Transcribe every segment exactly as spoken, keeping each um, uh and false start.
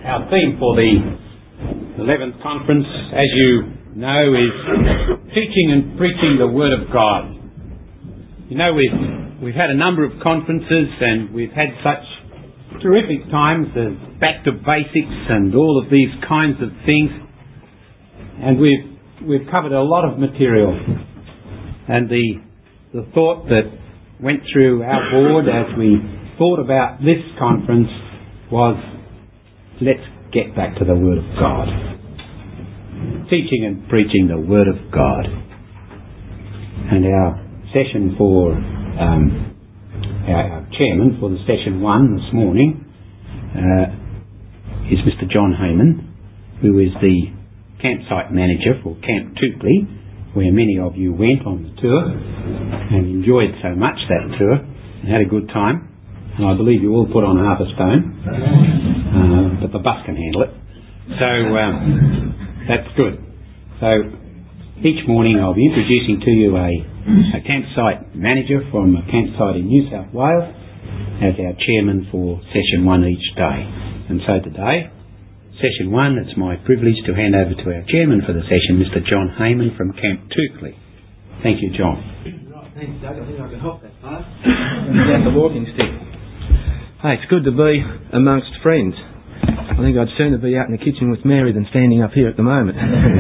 Our theme for the eleventh conference, as you know, is teaching and preaching the Word of God. You know, we've, we've had a number of conferences and we've had such terrific times as back to basics and all of these kinds of things. And we've, we've covered a lot of material. And the, the thought that went through our board as we thought about this conference was, let's get back to the Word of God. Teaching and preaching the Word of God. And our session for, um, our, our chairman for the session one this morning uh, is Mister John Heyman, who is the campsite manager for Camp Toukley, where many of you went on the tour and enjoyed so much that tour and had a good time. And I believe you all put on half a stone, uh, but the bus can handle it. So um, that's good. So each morning I'll be introducing to you a, a campsite manager from a campsite in New South Wales as our chairman for session one each day. And so today, session one, it's my privilege to hand over to our chairman for the session, Mister John Heyman from Camp Toukley. Thank you, John. Right, thanks, Doug. I think I can hop that far. Down the walking stick. Hey, it's good to be amongst friends. I think I'd sooner be out in the kitchen with Mary than standing up here at the moment.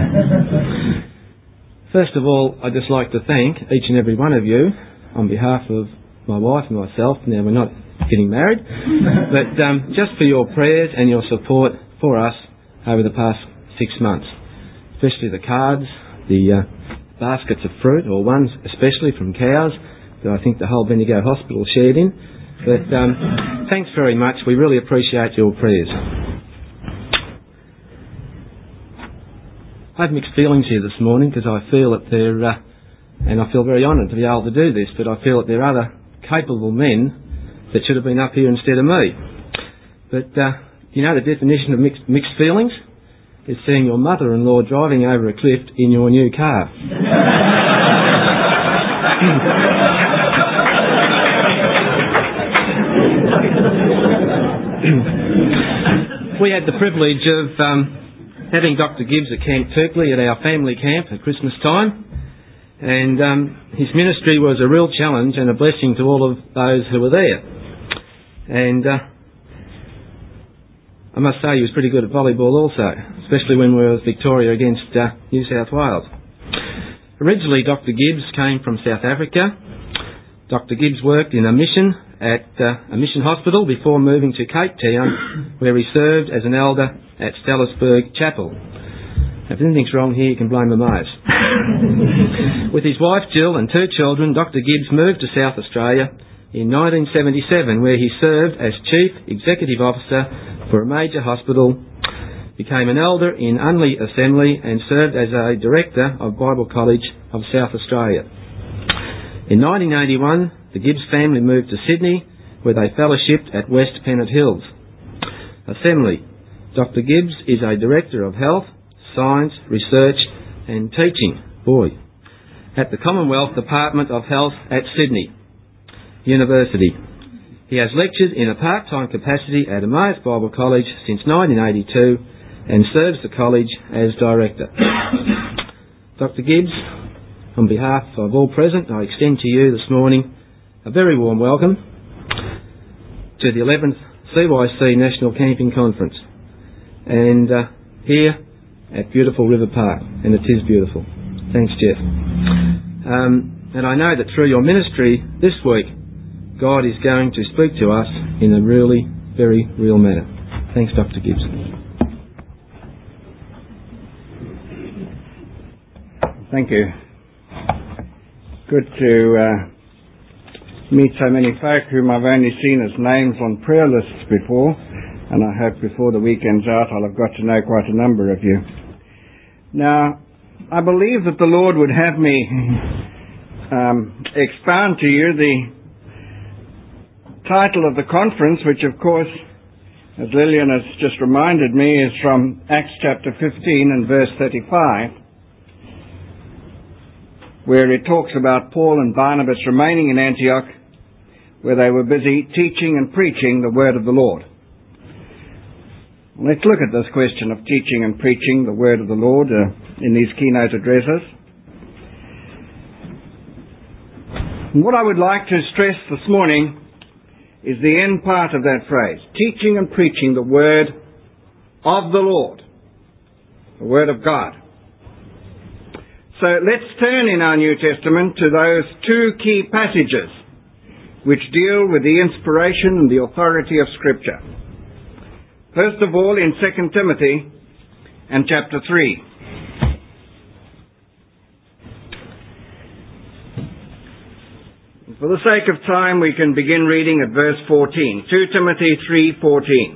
First of all, I'd just like to thank each and every one of you on behalf of my wife and myself. Now, we're not getting married, but um, just for your prayers and your support for us over the past six months. Especially the cards, the uh, baskets of fruit, or ones especially from cows that I think the whole Bendigo Hospital shared in. But um, thanks very much. We really appreciate your prayers. I have mixed feelings here this morning because I feel that there, uh, and I feel very honoured to be able to do this, but I feel that there are other capable men that should have been up here instead of me. But uh, you know the definition of mixed, mixed feelings? It's seeing your mother-in-law driving over a cliff in your new car. We had the privilege of um, having Doctor Gibbs at Camp Toukley at our family camp at Christmas time, and um, his ministry was a real challenge and a blessing to all of those who were there. And uh, I must say he was pretty good at volleyball also, especially when we were with Victoria against uh, New South Wales. Originally Doctor Gibbs came from South Africa. Doctor Gibbs worked in a mission at uh, a mission hospital before moving to Cape Town, where he served as an elder at Stellisburg Chapel. If anything's wrong here, you can blame the mate. With his wife Jill and two children, Doctor Gibbs moved to South Australia in nineteen seventy-seven, where he served as Chief Executive Officer for a major hospital, became an elder in Unley Assembly, and served as a Director of Bible College of South Australia. In nineteen eighty-one, the Gibbs family moved to Sydney, where they fellowshipped at West Pennant Hills Assembly. Doctor Gibbs is a Director of Health, Science, Research and Teaching, boy, at the Commonwealth Department of Health at Sydney University. He has lectured in a part-time capacity at Emmaus Bible College since nineteen eighty-two and serves the college as Director. Doctor Gibbs, on behalf of all present, I extend to you this morning a very warm welcome to the eleventh C Y C National Camping Conference, and uh, here at beautiful River Park, and it is beautiful. Thanks, Jeff. Um, and I know that through your ministry this week, God is going to speak to us in a really very real manner. Thanks, Doctor Gibbs. Thank you. Good to uh, meet so many folk whom I've only seen as names on prayer lists before, and I hope before the weekend's out I'll have got to know quite a number of you. Now, I believe that the Lord would have me um, expound to you the title of the conference, which of course, as Lillian has just reminded me, is from Acts chapter fifteen and verse thirty-five. Where it talks about Paul and Barnabas remaining in Antioch, where they were busy teaching and preaching the word of the Lord. Let's look at this question of teaching and preaching the word of the Lord uh, in these keynote addresses. And what I would like to stress this morning is the end part of that phrase, teaching and preaching the word of the Lord, the word of God. So let's turn in our New Testament to those two key passages which deal with the inspiration and the authority of Scripture. First of all, in Second Timothy and chapter three. For the sake of time, we can begin reading at verse fourteen. Second Timothy three fourteen.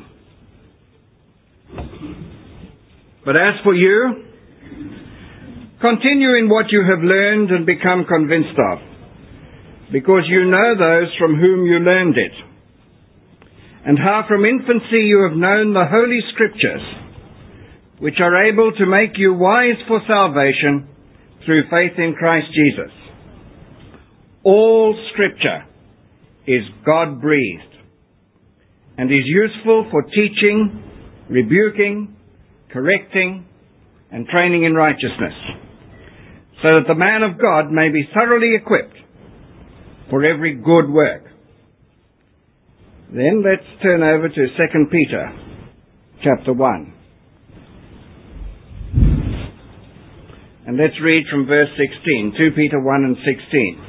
But as for you, continue in what you have learned and become convinced of, because you know those from whom you learned it, and how from infancy you have known the Holy Scriptures, which are able to make you wise for salvation through faith in Christ Jesus. All Scripture is God-breathed and is useful for teaching, rebuking, correcting, and training in righteousness, so that the man of God may be thoroughly equipped for every good work. Then let's turn over to Second Peter chapter one. And let's read from verse sixteen, Second Peter one and sixteen.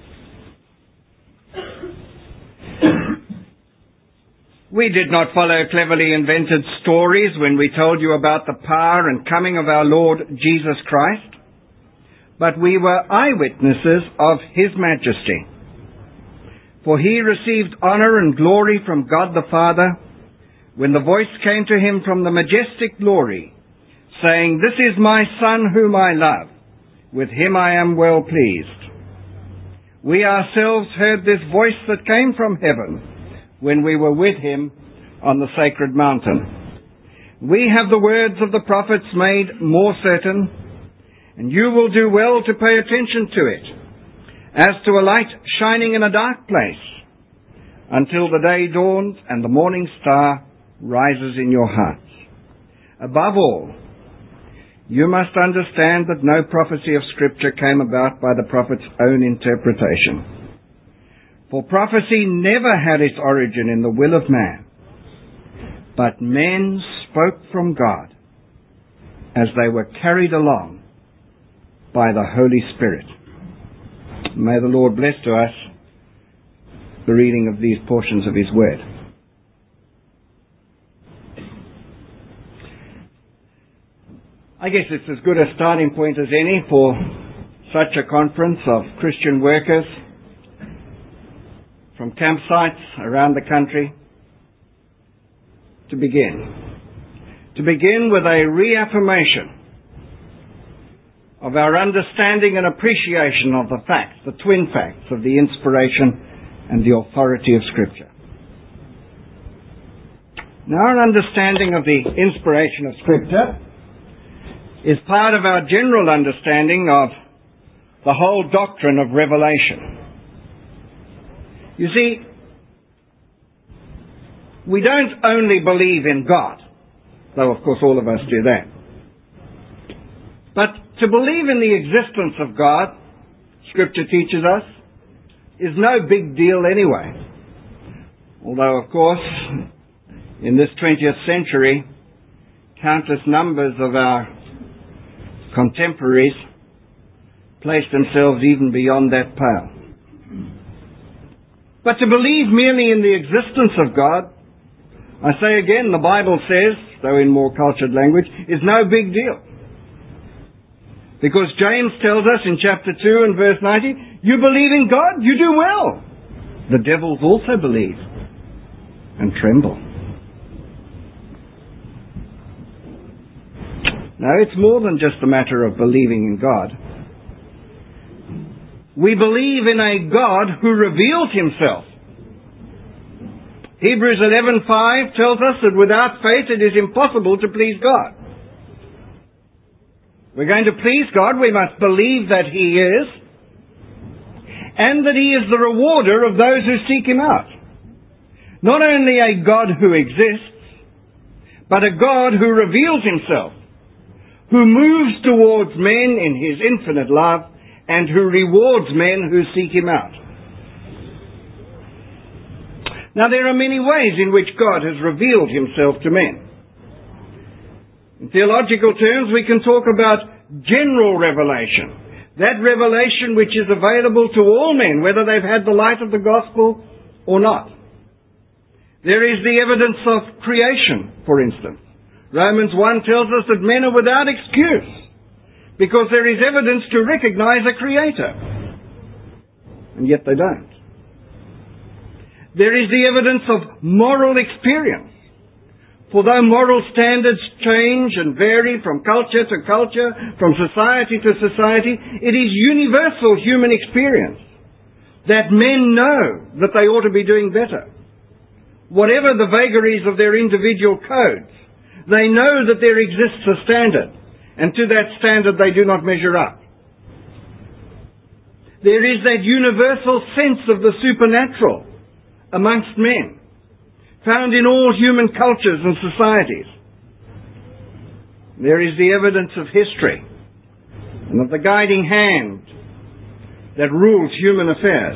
We did not follow cleverly invented stories when we told you about the power and coming of our Lord Jesus Christ, but we were eyewitnesses of His majesty. For He received honor and glory from God the Father when the voice came to Him from the majestic glory, saying, "This is my Son whom I love. With Him I am well pleased." We ourselves heard this voice that came from heaven when we were with Him on the sacred mountain. We have the words of the prophets made more certain, and you will do well to pay attention to it, as to a light shining in a dark place, until the day dawns and the morning star rises in your hearts. Above all, you must understand that no prophecy of Scripture came about by the prophet's own interpretation. For prophecy never had its origin in the will of man, but men spoke from God as they were carried along by the Holy Spirit. May the Lord bless to us the reading of these portions of His Word. I guess it's as good a starting point as any for such a conference of Christian workers from campsites around the country to begin. To begin with a reaffirmation of our understanding and appreciation of the facts, the twin facts of the inspiration and the authority of Scripture. Now, our understanding of the inspiration of Scripture is part of our general understanding of the whole doctrine of revelation. You see, we don't only believe in God, though of course all of us do that. But to believe in the existence of God, Scripture teaches us, is no big deal anyway. Although of course, in this twentieth century, countless numbers of our contemporaries place themselves even beyond that pale. But to believe merely in the existence of God, I say again, the Bible says, though in more cultured language, is no big deal. Because James tells us in chapter two and verse ninety, you believe in God, you do well. The devils also believe and tremble. Now, it's more than just a matter of believing in God. We believe in a God who reveals Himself. Hebrews eleven five tells us that without faith it is impossible to please God. We're going to please God, we must believe that He is, and that He is the rewarder of those who seek Him out. Not only a God who exists, but a God who reveals himself, who moves towards men in his infinite love, and who rewards men who seek him out. Now, there are many ways in which God has revealed himself to men. In theological terms, we can talk about general revelation. That revelation which is available to all men, whether they've had the light of the gospel or not. There is the evidence of creation, for instance. Romans one tells us that men are without excuse because there is evidence to recognize a creator. And yet they don't. There is the evidence of moral experience. For though moral standards change and vary from culture to culture, from society to society, it is universal human experience that men know that they ought to be doing better. Whatever the vagaries of their individual codes, they know that there exists a standard, and to that standard they do not measure up. There is that universal sense of the supernatural amongst men, found in all human cultures and societies. There is the evidence of history and of the guiding hand that rules human affairs.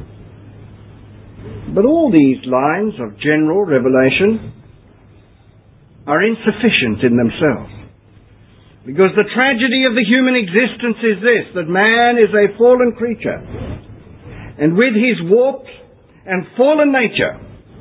But all these lines of general revelation are insufficient in themselves. Because the tragedy of the human existence is this, that man is a fallen creature. And with his warped and fallen nature,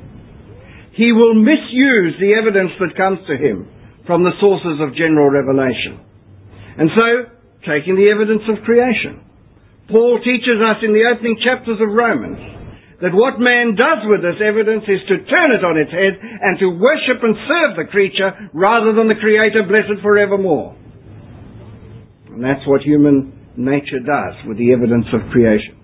he will misuse the evidence that comes to him from the sources of general revelation. And so, taking the evidence of creation, Paul teaches us in the opening chapters of Romans that what man does with this evidence is to turn it on its head and to worship and serve the creature rather than the Creator, blessed forevermore. And that's what human nature does with the evidence of creation.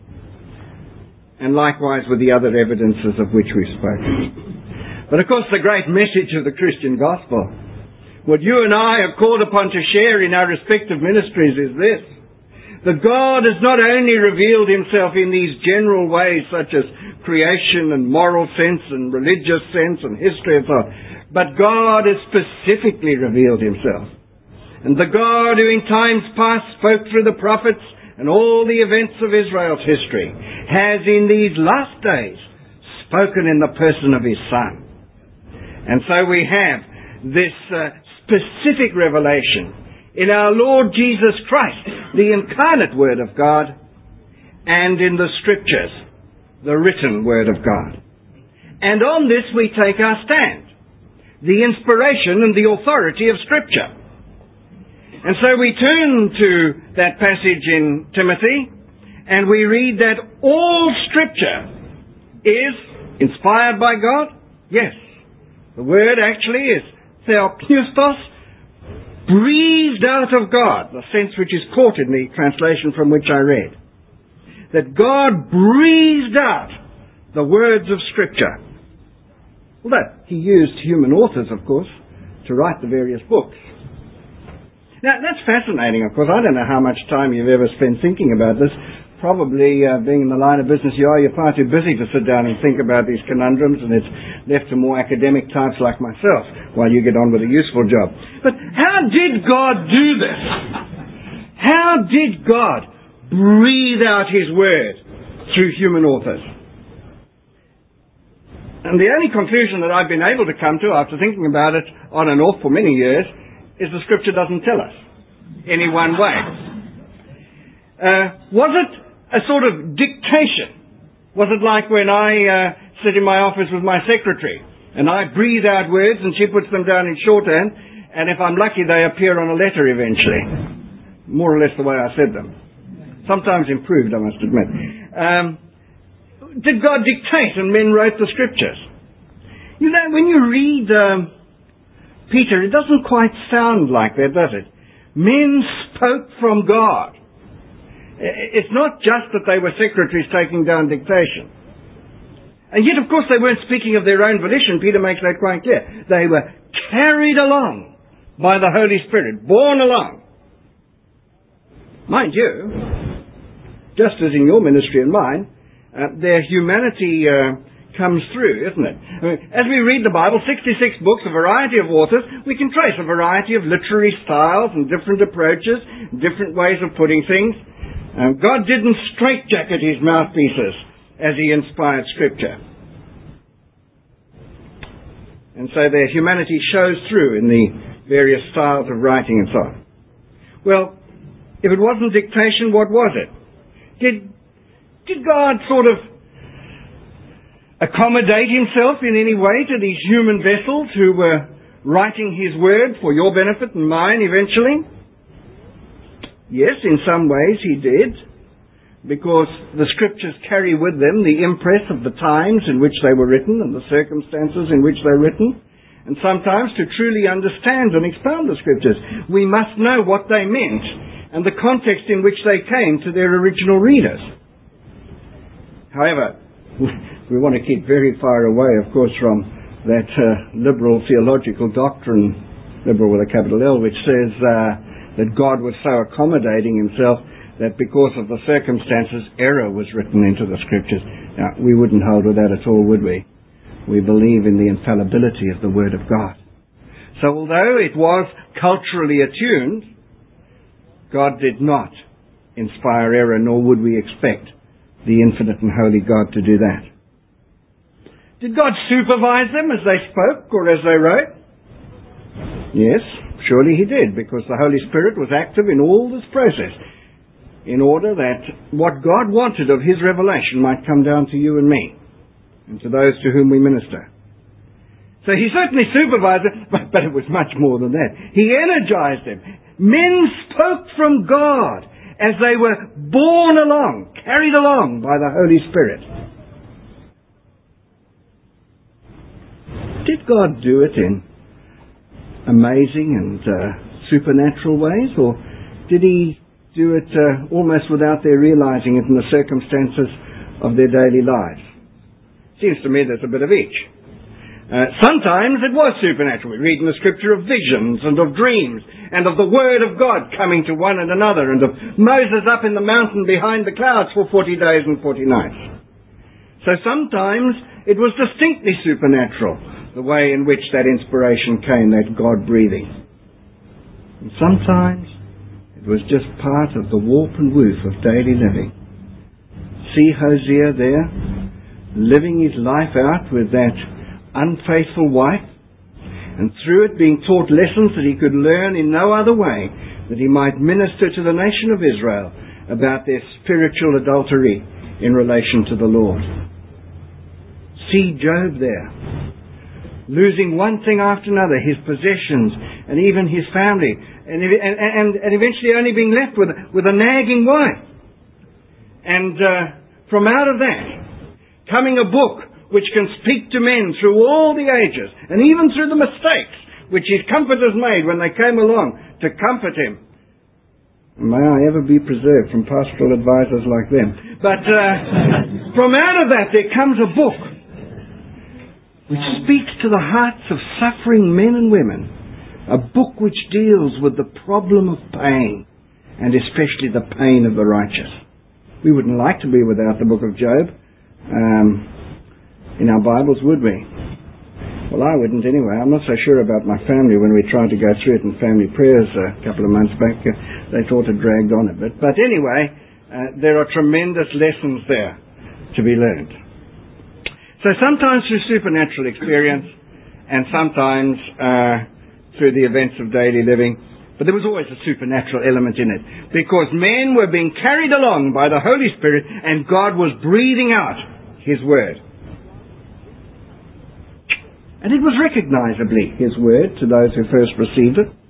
And likewise with the other evidences of which we've spoken. But of course the great message of the Christian gospel, what you and I are called upon to share in our respective ministries is this, that God has not only revealed himself in these general ways such as creation and moral sense and religious sense and history and so on, but God has specifically revealed himself. And the God who in times past spoke through the prophets and all the events of Israel's history has in these last days spoken in the person of his Son. And so we have this uh, specific revelation in our Lord Jesus Christ, the incarnate Word of God, and in the Scriptures, the written Word of God. And on this we take our stand, the inspiration and the authority of Scripture. And so we turn to that passage in Timothy, and we read that all Scripture is inspired by God? Yes. The word actually is theopneustos, breathed out of God, the sense which is caught in the translation from which I read. That God breathed out the words of Scripture. Although he used human authors, of course, to write the various books. Now, that's fascinating, of course. I don't know how much time you've ever spent thinking about this. Probably, uh, being in the line of business you are, you're far too busy to sit down and think about these conundrums, and it's left to more academic types like myself while you get on with a useful job. But how did God do this? How did God breathe out his word through human authors? And the only conclusion that I've been able to come to after thinking about it on and off for many years is the Scripture doesn't tell us any one way. Uh, was it a sort of dictation? Was it like when I uh, sit in my office with my secretary and I breathe out words and she puts them down in shorthand, and if I'm lucky they appear on a letter eventually? More or less the way I said them. Sometimes improved, I must admit. Um, did God dictate and men wrote the Scriptures? You know, when you read um, Peter, it doesn't quite sound like that, does it? Men spoke from God. It's not just that they were secretaries taking down dictation. And yet, of course, they weren't speaking of their own volition. Peter makes that quite clear. They were carried along by the Holy Spirit, borne along. Mind you, just as in your ministry and mine, uh, their humanity uh, comes through, isn't it? I mean, as we read the Bible, sixty-six books, a variety of authors, we can trace a variety of literary styles and different approaches, different ways of putting things. Um, God didn't straitjacket his mouthpieces as he inspired Scripture. And so their humanity shows through in the various styles of writing and so on. Well, if it wasn't dictation, what was it? Did, did God sort of accommodate himself in any way to these human vessels who were writing his word for your benefit and mine eventually? Yes, in some ways he did, because the Scriptures carry with them the impress of the times in which they were written and the circumstances in which they were written. And sometimes to truly understand and expound the Scriptures, we must know what they meant and the context in which they came to their original readers. However, we want to keep very far away, of course, from that uh, liberal theological doctrine, liberal with a capital L, which says uh, that God was so accommodating himself that because of the circumstances, error was written into the Scriptures. Now, we wouldn't hold with that at all, would we? We believe in the infallibility of the Word of God. So although it was culturally attuned, God did not inspire error, nor would we expect the infinite and holy God to do that. Did God supervise them as they spoke or as they wrote? Yes, surely he did, because the Holy Spirit was active in all this process in order that what God wanted of his revelation might come down to you and me and to those to whom we minister. So he certainly supervised them, but, but it was much more than that. He energized them. Men spoke from God as they were borne along, carried along by the Holy Spirit. Did God do it in amazing and uh, supernatural ways, or did he do it uh, almost without their realizing it in the circumstances of their daily lives? Seems to me there's a bit of each. Uh, sometimes it was supernatural. We read in the Scripture of visions and of dreams and of the Word of God coming to one and another, and of Moses up in the mountain behind the clouds for forty days and forty nights. So sometimes it was distinctly supernatural, the way in which that inspiration came, that God breathing. And sometimes it was just part of the warp and woof of daily living. See Hosea there, living his life out with that unfaithful wife, and through it being taught lessons that he could learn in no other way, that he might minister to the nation of Israel about their spiritual adultery in relation to the Lord. See Job there, losing one thing after another, his possessions and even his family, and, and, and eventually only being left with, with a nagging wife. And uh, from out of that, coming a book which can speak to men through all the ages, and even through the mistakes which his comforters made when they came along to comfort him. May I ever be preserved from pastoral advisors like them. But uh, from out of that there comes a book which speaks to the hearts of suffering men and women. A book which deals with the problem of pain, and especially the pain of the righteous. We wouldn't like to be without the book of Job um, in our Bibles, would we? Well, I wouldn't anyway. I'm not so sure about my family when we tried to go through it in family prayers a couple of months back. Uh, they thought it dragged on a bit. But anyway, uh, there are tremendous lessons there to be learned. So sometimes through supernatural experience, and sometimes uh, through the events of daily living. But there was always a supernatural element in it, because men were being carried along by the Holy Spirit, and God was breathing out his word. And it was recognizably his word to those who first received it.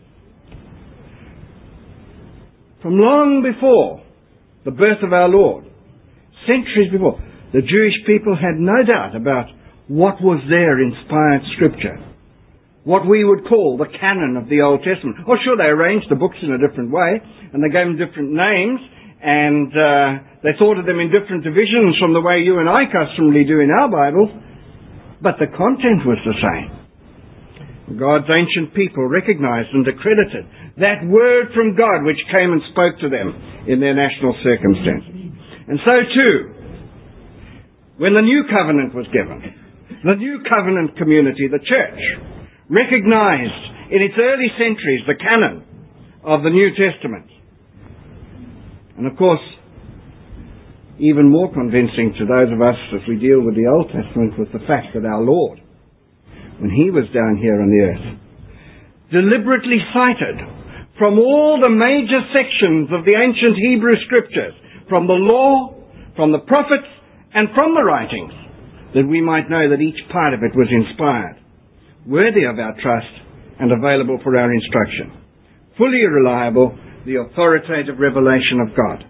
From long before the birth of our Lord, centuries before, the Jewish people had no doubt about what was their inspired Scripture, what we would call the canon of the Old Testament. Oh, sure, they arranged the books in a different way, and they gave them different names, and uh, they thought of them in different divisions from the way you and I customarily do in our Bibles, but the content was the same. God's ancient people recognized and accredited that word from God which came and spoke to them in their national circumstances. And so too, when the new covenant was given, The New Covenant community, the church, recognized in its early centuries the canon of the New Testament. And of course, even more convincing to those of us as we deal with the Old Testament was the fact that our Lord, when he was down here on the earth, deliberately cited from all the major sections of the ancient Hebrew scriptures, from the law, from the prophets, and from the writings, that we might know that each part of it was inspired, worthy of our trust, and available for our instruction. Fully reliable, the authoritative revelation of God.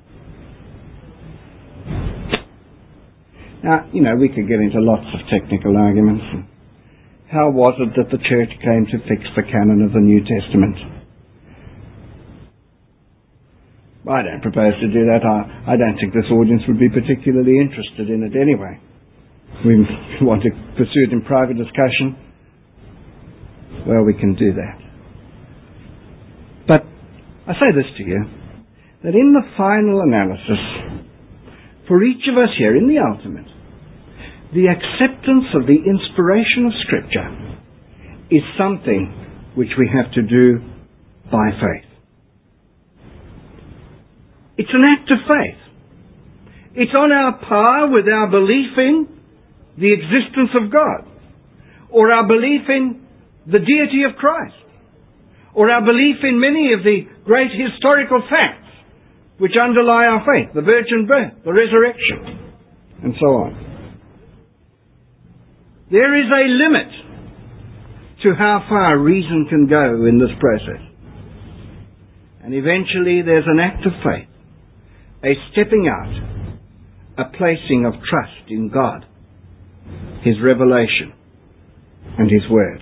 Now, you know, we could get into lots of technical arguments. How was it that the church came to fix the canon of the New Testament? I don't propose to do that. I, I don't think this audience would be particularly interested in it anyway. We want to pursue it in private discussion. Well, we can do that. But I say this to you, that in the final analysis, for each of us here, in the ultimate, the acceptance of the inspiration of Scripture is something which we have to do by faith. It's an act of faith. It's on our par with our belief in the existence of God, or our belief in the deity of Christ, or our belief in many of the great historical facts which underlie our faith, the virgin birth, the resurrection, and so on. There is a limit to how far reason can go in this process. And eventually there's an act of faith, a stepping out, a placing of trust in God, His revelation, and His Word.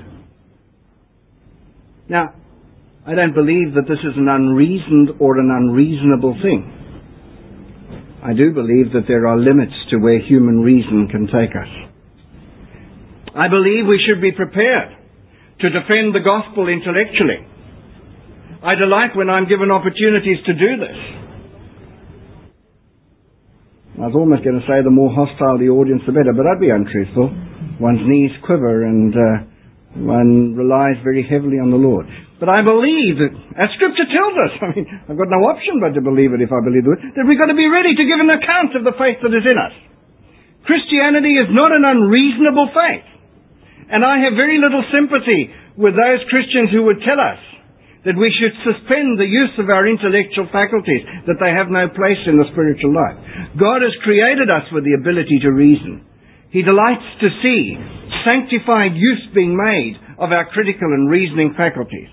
Now, I don't believe that this is an unreasoned or an unreasonable thing. I do believe that there are limits to where human reason can take us. I believe we should be prepared to defend the gospel intellectually. I delight when I'm given opportunities to do this. I was almost going to say the more hostile the audience, the better, but I'd be untruthful. One's knees quiver and uh, one relies very heavily on the Lord. But I believe that, as Scripture tells us, I mean, I've got no option but to believe it if I believe it, that we've got to be ready to give an account of the faith that is in us. Christianity is not an unreasonable faith. And I have very little sympathy with those Christians who would tell us that we should suspend the use of our intellectual faculties, that they have no place in the spiritual life. God has created us with the ability to reason. He delights to see sanctified use being made of our critical and reasoning faculties.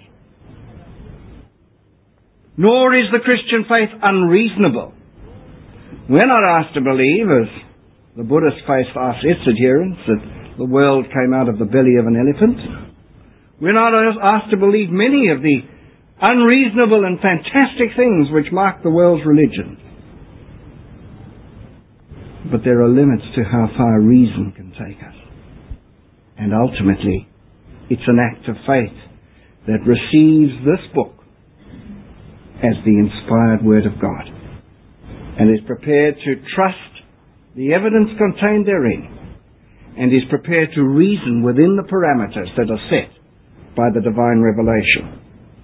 Nor is the Christian faith unreasonable. We're not asked to believe, as the Buddhist faith asks its adherents, that the world came out of the belly of an elephant. We're not asked to believe many of the unreasonable and fantastic things which mark the world's religion. But there are limits to how far reason can take us. And ultimately, it's an act of faith that receives this book as the inspired Word of God, and is prepared to trust the evidence contained therein, and is prepared to reason within the parameters that are set by the divine revelation.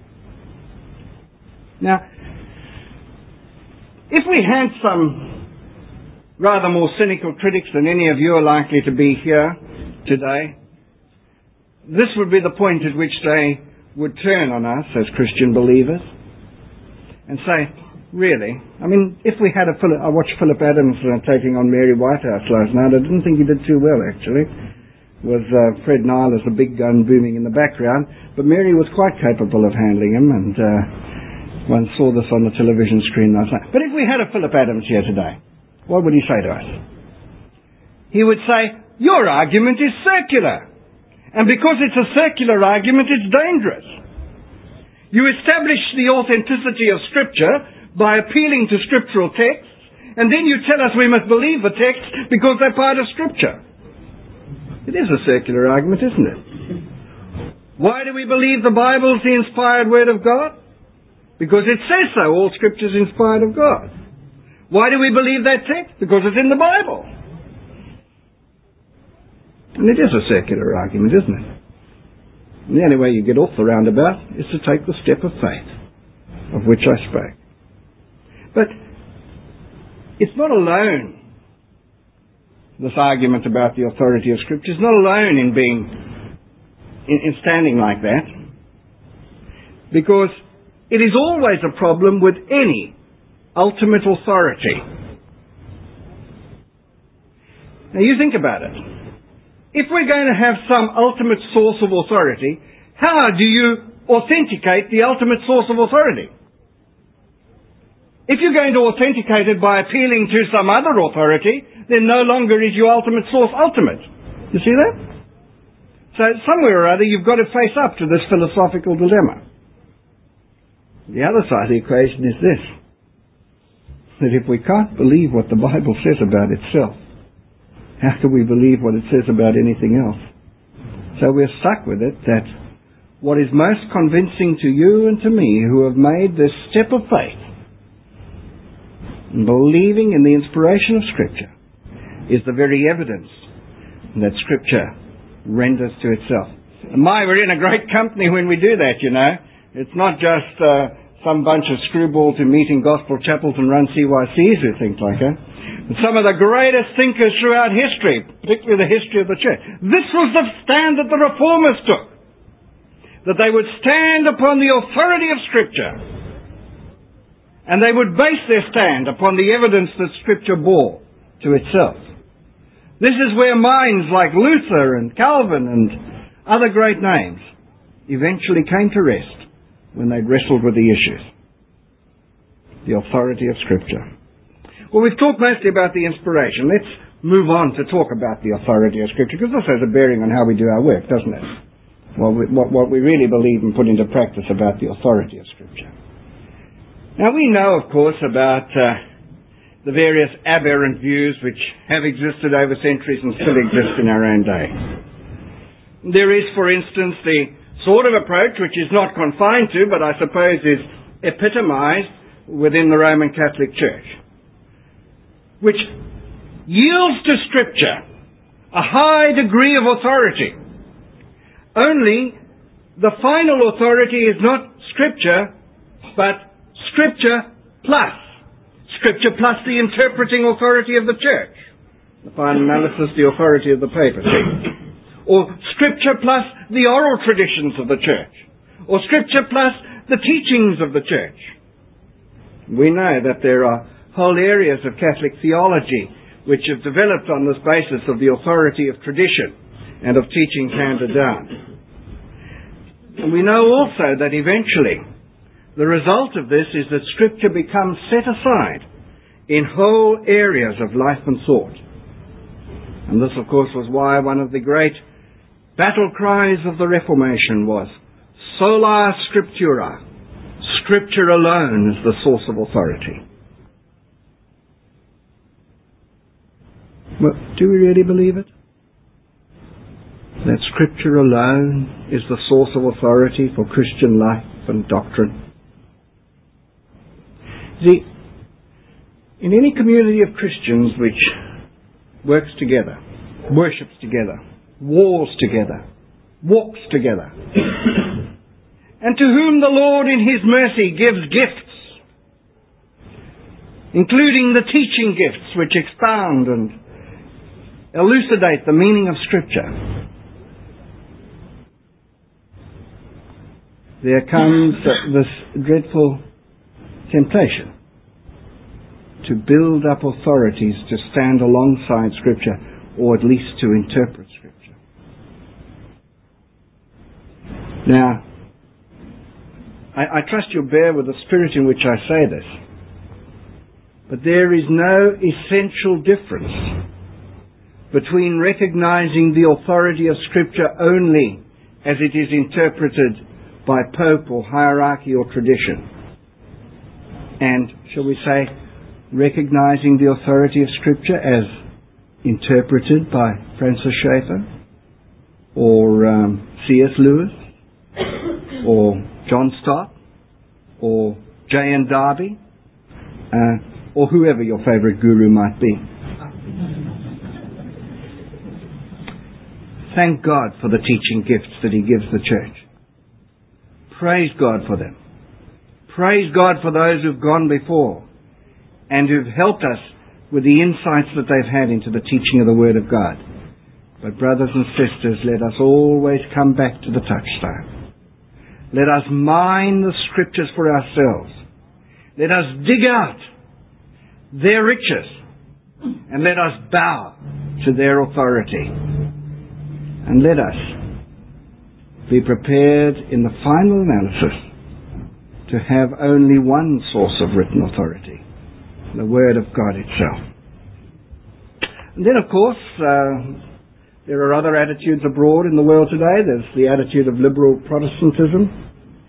Now, if we had some rather more cynical critics than any of you are likely to be here today, this would be the point at which they would turn on us as Christian believers and say, really? I mean, if we had a Philip, I watched Philip Adams uh, taking on Mary Whitehouse last night. I didn't think he did too well, actually. Was uh, Fred Nile as the big gun booming in the background, but Mary was quite capable of handling him, and uh, one saw this on the television screen last night. But if we had a Philip Adams here today, what would he say to us? He would say, your argument is circular, and because it's a circular argument, it's dangerous. You establish the authenticity of Scripture by appealing to scriptural texts, and then you tell us we must believe the texts because they're part of Scripture. It is a circular argument, isn't it? Why do we believe the Bible is the inspired Word of God? Because it says so. All Scripture is inspired of God. Why do we believe that text? Because it's in the Bible. And it is a circular argument, isn't it? And the only way you get off the roundabout is to take the step of faith, of which I spoke. But it's not alone, this argument about the authority of Scripture is not alone in being, in, in standing like that, because it is always a problem with any ultimate authority. Now you think about it. If we're going to have some ultimate source of authority, how do you authenticate the ultimate source of authority? If you're going to authenticate it by appealing to some other authority, then no longer is your ultimate source ultimate. You see that? So somewhere or other you've got to face up to this philosophical dilemma. The other side of the equation is this, that if we can't believe what the Bible says about itself, how can we believe what it says about anything else? So we're stuck with it that what is most convincing to you and to me who have made this step of faith in believing in the inspiration of Scripture is the very evidence that Scripture renders to itself. And my, we're in a great company when we do that, you know. It's not just uh, some bunch of screwballs who meet in gospel chapels and run C Y Cs who think like that. Some of the greatest thinkers throughout history, particularly the history of the church. This was the stand that the Reformers took. That they would stand upon the authority of Scripture. And they would base their stand upon the evidence that Scripture bore to itself. This is where minds like Luther and Calvin and other great names eventually came to rest when they'd wrestled with the issues. The authority of Scripture. Well, we've talked mostly about the inspiration. Let's move on to talk about the authority of Scripture, because this has a bearing on how we do our work, doesn't it? Well, we, what, what we really believe and put into practice about the authority of Scripture. Now, we know, of course, about uh, the various aberrant views which have existed over centuries and still exist in our own day. There is, for instance, the sort of approach which is not confined to, but I suppose is epitomized within the Roman Catholic Church, which yields to Scripture a high degree of authority. Only the final authority is not Scripture, but Scripture plus. Scripture plus the interpreting authority of the Church. The final analysis, the authority of the papacy. Or Scripture plus the oral traditions of the Church. Or Scripture plus the teachings of the Church. We know that there are whole areas of Catholic theology which have developed on this basis of the authority of tradition and of teachings handed down. And we know also that eventually the result of this is that Scripture becomes set aside in whole areas of life and thought. And this, of course, was why one of the great battle cries of the Reformation was Sola Scriptura. Scripture alone is the source of authority. Well, do we really believe it? That Scripture alone is the source of authority for Christian life and doctrine? See, in any community of Christians which works together, worships together, wars together, walks together, and to whom the Lord in His mercy gives gifts, including the teaching gifts which expound and elucidate the meaning of Scripture, there comes this dreadful temptation to build up authorities to stand alongside Scripture, or at least to interpret Scripture. Now, I, I trust you'll bear with the spirit in which I say this, but there is no essential difference between recognizing the authority of Scripture only as it is interpreted by Pope or hierarchy or tradition, and, shall we say, recognizing the authority of Scripture as interpreted by Francis Schaeffer or um, C S Lewis or John Stott or J N Darby uh, or whoever your favorite guru might be. Thank God for the teaching gifts that He gives the church. Praise God for them. Praise God for those who've gone before and who've helped us with the insights that they've had into the teaching of the Word of God. But brothers and sisters, let us always come back to the touchstone. Let us mine the Scriptures for ourselves. Let us dig out their riches and let us bow to their authority. And let us be prepared in the final analysis to have only one source of written authority, the Word of God itself. And then, of course, uh, there are other attitudes abroad in the world today. There's the attitude of liberal Protestantism.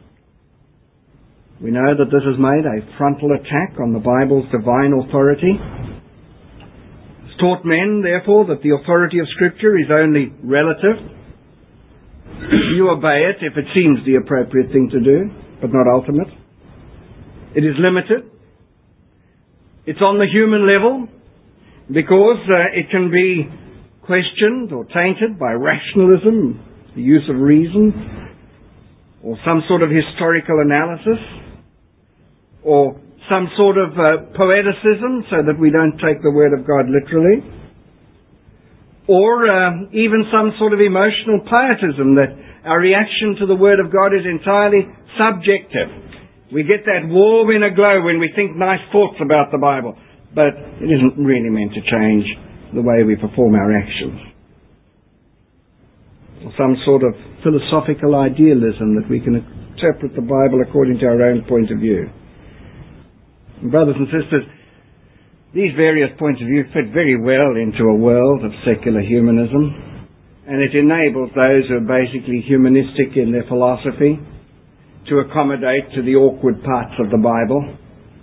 We know that this has made a frontal attack on the Bible's divine authority. It's taught men, therefore, that the authority of Scripture is only relative. You obey it if it seems the appropriate thing to do, but not ultimate. It is limited. It's on the human level because uh, it can be questioned or tainted by rationalism, the use of reason, or some sort of historical analysis, or some sort of uh, poeticism so that we don't take the Word of God literally, or uh, even some sort of emotional pietism that our reaction to the Word of God is entirely subjective. We get that warm inner glow when we think nice thoughts about the Bible, but it isn't really meant to change the way we perform our actions. Or some sort of philosophical idealism that we can interpret the Bible according to our own point of view. And brothers and sisters, these various points of view fit very well into a world of secular humanism, and it enables those who are basically humanistic in their philosophy to accommodate to the awkward parts of the Bible.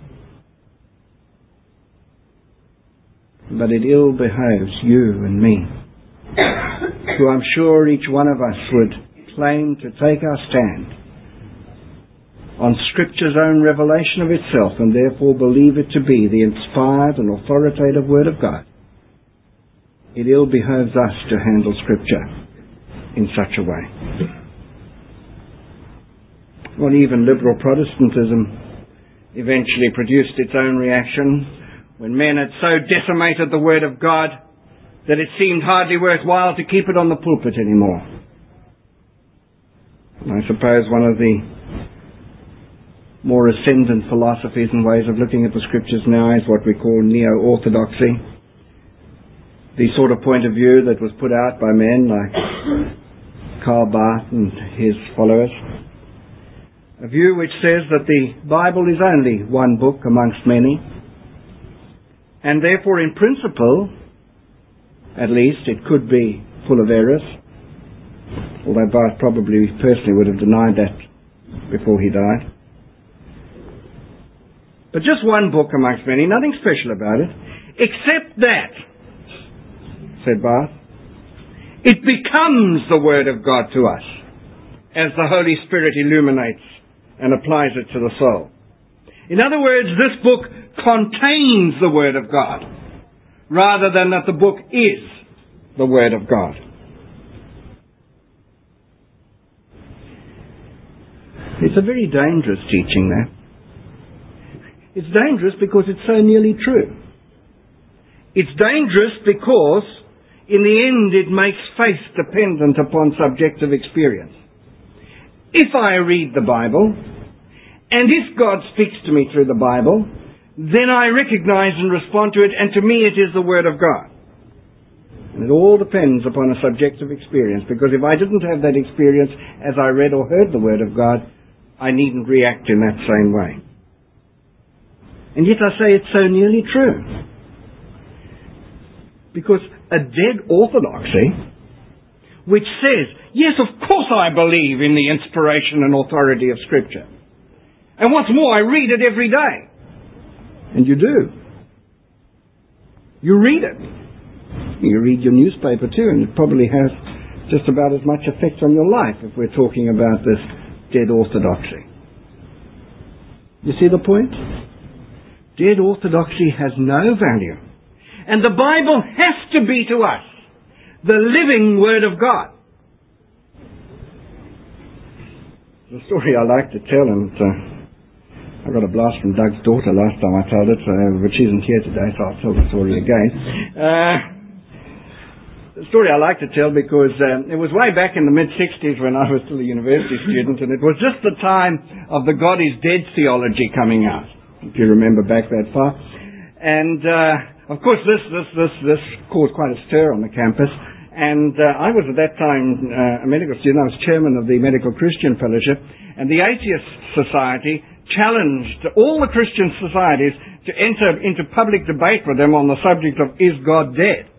But it ill behoves you and me, who I'm sure each one of us would claim to take our stand on Scripture's own revelation of itself and therefore believe it to be the inspired and authoritative Word of God. It ill behoves us to handle Scripture in such a way. Well, even liberal Protestantism eventually produced its own reaction when men had so decimated the Word of God that it seemed hardly worthwhile to keep it on the pulpit anymore. And I suppose one of the more ascendant philosophies and ways of looking at the Scriptures now is what we call neo-orthodoxy. The sort of point of view that was put out by men like Karl Barth and his followers. A view which says that the Bible is only one book amongst many, and therefore in principle, at least, it could be full of errors, although Barth probably personally would have denied that before he died. But just one book amongst many, nothing special about it, except that, said Barth, it becomes the Word of God to us as the Holy Spirit illuminates and applies it to the soul. In other words, this book contains the Word of God, rather than that the book is the Word of God. It's a very dangerous teaching, that. It's dangerous because it's so nearly true. It's dangerous because, in the end, it makes faith dependent upon subjective experience. If I read the Bible, and if God speaks to me through the Bible, then I recognize and respond to it, and to me it is the Word of God. And it all depends upon a subjective experience, because if I didn't have that experience as I read or heard the Word of God, I needn't react in that same way. And yet I say it's so nearly true. Because a dead orthodoxy, which says, yes, of course I believe in the inspiration and authority of Scripture. And what's more, I read it every day. And you do. You read it. You read your newspaper too, and it probably has just about as much effect on your life if we're talking about this dead orthodoxy. You see the point? Dead orthodoxy has no value. And the Bible has to be to us the living Word of God. The story I like to tell, and uh, I got a blast from Doug's daughter last time I told it, so, but she isn't here today, so I'll tell the story again. Uh, the story I like to tell because um, it was way back in the mid-sixties when I was still a university student, and it was just the time of the God is dead theology coming out, if you remember back that far. And, uh, of course, this, this, this, this caused quite a stir on the campus. And uh, I was at that time uh, a medical student. I was chairman of the Medical Christian Fellowship. And the Atheist Society challenged all the Christian societies to enter into public debate with them on the subject of, is God dead?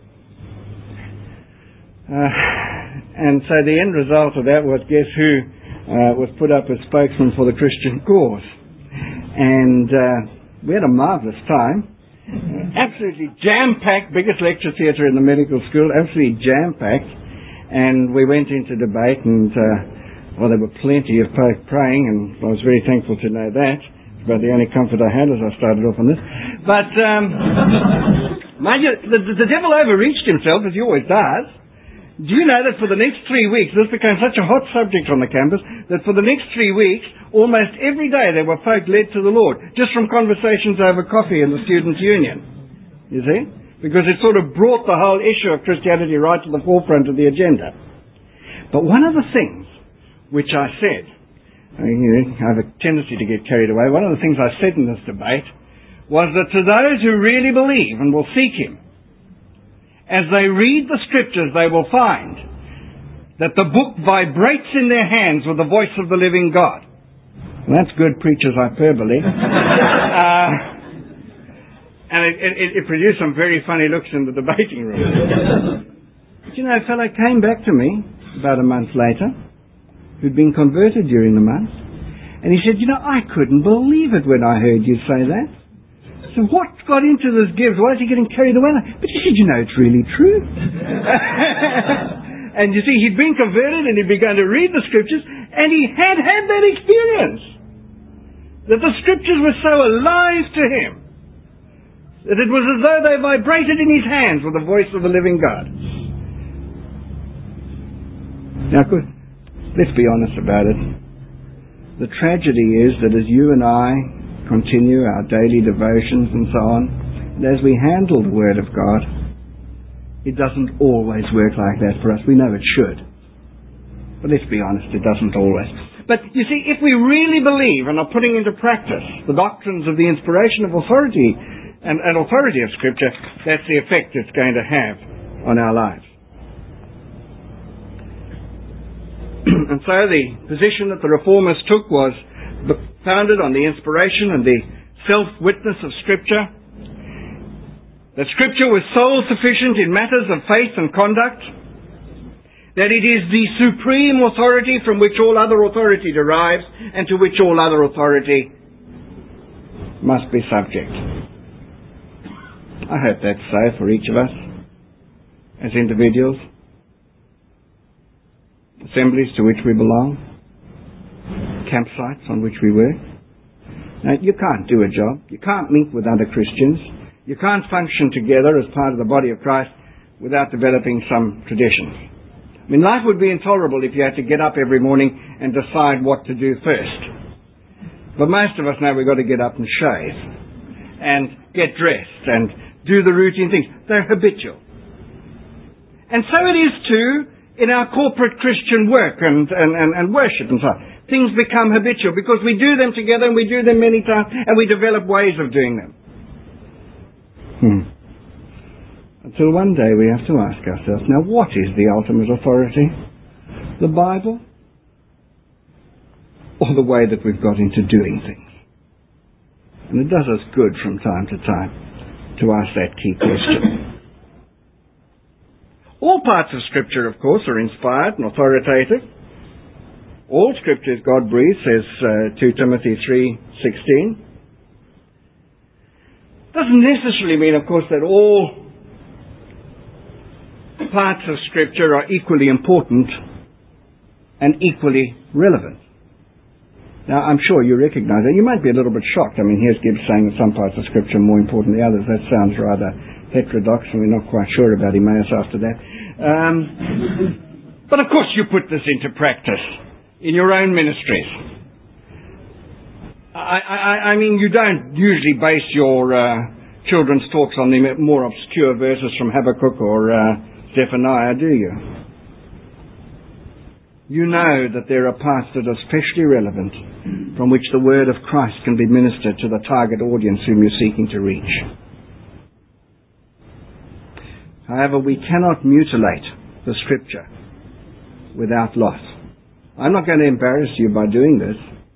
Uh, and so the end result of that was, guess who uh, was put up as spokesman for the Christian cause. And uh, we had a marvellous time. Absolutely jam-packed, biggest lecture theatre in the medical school, absolutely jam-packed. And we went into debate, and, uh, well, there were plenty of folk praying, and I was very thankful to know that. It's about the only comfort I had as I started off on this. But, um, mind you, the, the devil overreached himself, as he always does. Do you know that for the next three weeks, this became such a hot subject on the campus, that for the next three weeks, almost every day there were folk led to the Lord, just from conversations over coffee in the Students' Union. You see? Because it sort of brought the whole issue of Christianity right to the forefront of the agenda. But one of the things which I said, I, mean, you know, I have a tendency to get carried away, one of the things I said in this debate was that to those who really believe and will seek Him, as they read the Scriptures, they will find that the book vibrates in their hands with the voice of the living God. Well, that's good preacher's hyperbole. uh, and it, it, it produced some very funny looks in the debating room. But you know, a fellow came back to me about a month later, who'd been converted during the month, and he said, you know, I couldn't believe it when I heard you say that. So what got into this gift? Why is he getting carried away? But he said, you know, it's really true. And you see, he'd been converted and he'd begun to read the Scriptures, and he had had that experience. That the Scriptures were so alive to him, that it was as though they vibrated in his hands with the voice of the living God. Now, good. Let's be honest about it. The tragedy is that as you and I continue our daily devotions and so on, and as we handle the Word of God, it doesn't always work like that for us. We know it should. But let's be honest, it doesn't always. But you see, if we really believe and are putting into practice the doctrines of the inspiration of authority and, and authority of Scripture, that's the effect it's going to have on our lives. And so the position that the Reformers took was founded on the inspiration and the self-witness of Scripture, that Scripture was sole-sufficient in matters of faith and conduct, that it is the supreme authority from which all other authority derives and to which all other authority must be subject. I hope that's so for each of us as individuals, assemblies to which we belong, campsites on which we work. Now, you can't do a job. You can't meet with other Christians. You can't function together as part of the body of Christ without developing some traditions. I mean, life would be intolerable if you had to get up every morning and decide what to do first. But most of us know we've got to get up and shave and get dressed and do the routine things. They're habitual. And so it is too in our corporate Christian work and, and, and, and worship and so on. Things become habitual because we do them together and we do them many times and we develop ways of doing them. Hmm. Until one day we have to ask ourselves, now what is the ultimate authority? The Bible? Or the way that we've got into doing things? And it does us good from time to time to ask that key question. All parts of Scripture, of course, are inspired and authoritative. All Scripture is God-breathed, says uh, two Timothy three sixteen. Doesn't necessarily mean, of course, that all parts of Scripture are equally important and equally relevant. Now, I'm sure you recognize that. You might be a little bit shocked. I mean, here's Gibbs saying that some parts of Scripture are more important than others. That sounds rather heterodox, and we're not quite sure about Emmaus after that. Um, but, of course, you put this into practice. in your own ministries. I, I, I mean, you don't usually base your uh, children's talks on the more obscure verses from Habakkuk or uh, Zephaniah, do you? You know that there are parts that are especially relevant from which the word of Christ can be ministered to the target audience whom you're seeking to reach. However, we cannot mutilate the Scripture without loss. I'm not going to embarrass you by doing this,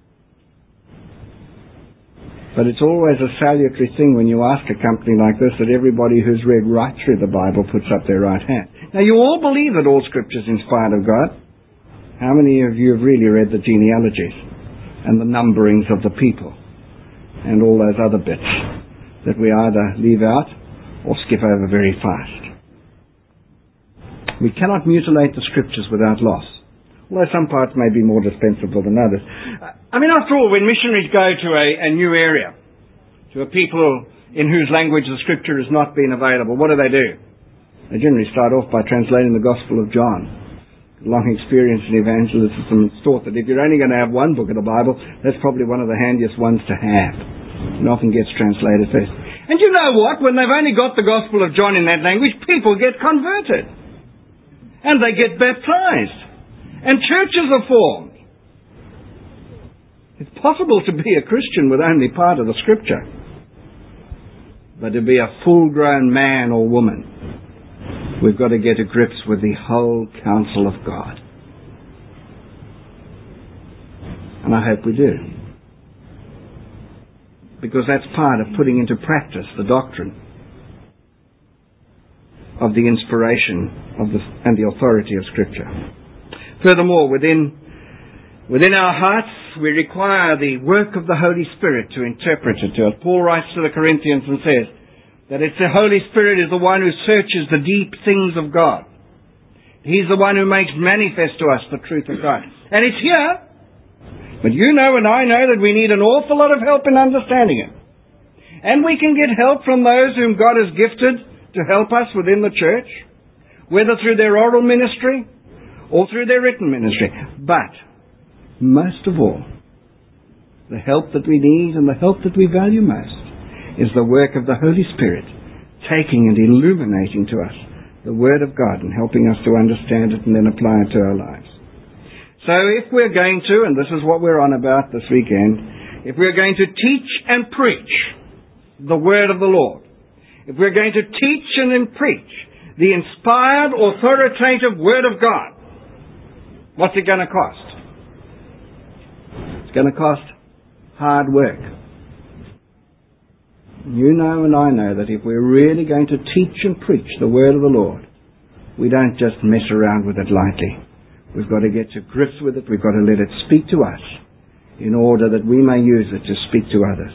but it's always a salutary thing when you ask a company like this that everybody who's read right through the Bible puts up their right hand. Now, you all believe that all Scripture is inspired of God. How many of you have really read the genealogies and the numberings of the people and all those other bits that we either leave out or skip over very fast? We cannot mutilate the Scriptures without loss, although some parts may be more dispensable than others. I mean, after all, when missionaries go to a, a new area, to a people in whose language the Scripture has not been available, what do they do? They generally start off by translating the Gospel of John. Long experience in evangelism, it's thought that if you're only going to have one book of the Bible, that's probably one of the handiest ones to have. It often gets translated first. And you know what? When they've only got the Gospel of John in that language, people get converted. And they get baptized. And churches are formed. It's possible to be a Christian with only part of the Scripture. But to be a full-grown man or woman, we've got to get to grips with the whole counsel of God. And I hope we do. Because that's part of putting into practice the doctrine of the inspiration of the, and the authority of Scripture. Furthermore, within, within our hearts, we require the work of the Holy Spirit to interpret it to us. Paul writes to the Corinthians and says, that it's the Holy Spirit is the one who searches the deep things of God. He's the one who makes manifest to us the truth of God. And it's here. But you know and I know that we need an awful lot of help in understanding it. And we can get help from those whom God has gifted to help us within the church, whether through their oral ministry or through their written ministry. But, most of all, the help that we need and the help that we value most is the work of the Holy Spirit, taking and illuminating to us the Word of God and helping us to understand it and then apply it to our lives. So if we're going to, and this is what we're on about this weekend, if we're going to teach and preach the Word of the Lord, if we're going to teach and then preach the inspired, authoritative Word of God, what's it going to cost? It's going to cost hard work. You know and I know that if we're really going to teach and preach the Word of the Lord, we don't just mess around with it lightly. We've got to get to grips with it. We've got to let it speak to us in order that we may use it to speak to others.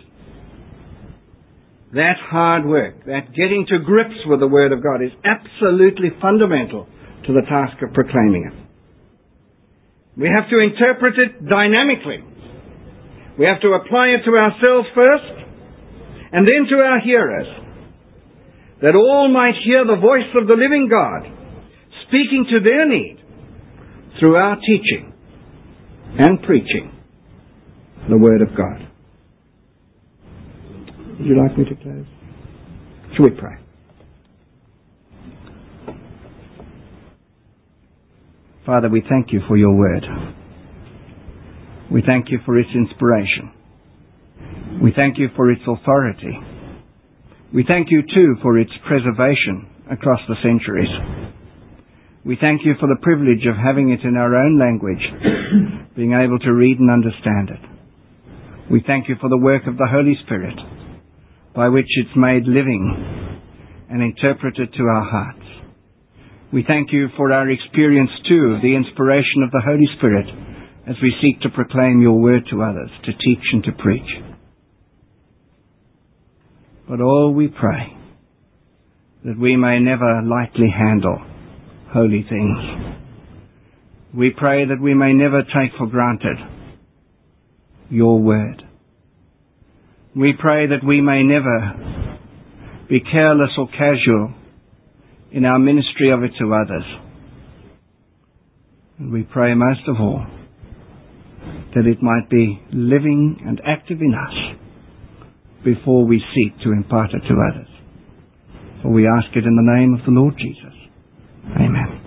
That hard work, that getting to grips with the Word of God is absolutely fundamental to the task of proclaiming it. We have to interpret it dynamically. We have to apply it to ourselves first, and then to our hearers, that all might hear the voice of the living God speaking to their need through our teaching and preaching the Word of God. Would you like me to close? Shall we pray? Father, we thank you for your Word. We thank you for its inspiration. We thank you for its authority. We thank you too for its preservation across the centuries. We thank you for the privilege of having it in our own language, being able to read and understand it. We thank you for the work of the Holy Spirit, by which it's made living and interpreted to our hearts. We thank you for our experience too of the inspiration of the Holy Spirit as we seek to proclaim your word to others, to teach and to preach. But all we pray, that we may never lightly handle holy things. We pray that we may never take for granted your word. We pray that we may never be careless or casual in our ministry of it to others. And we pray most of all that it might be living and active in us before we seek to impart it to others. For we ask it in the name of the Lord Jesus. Amen.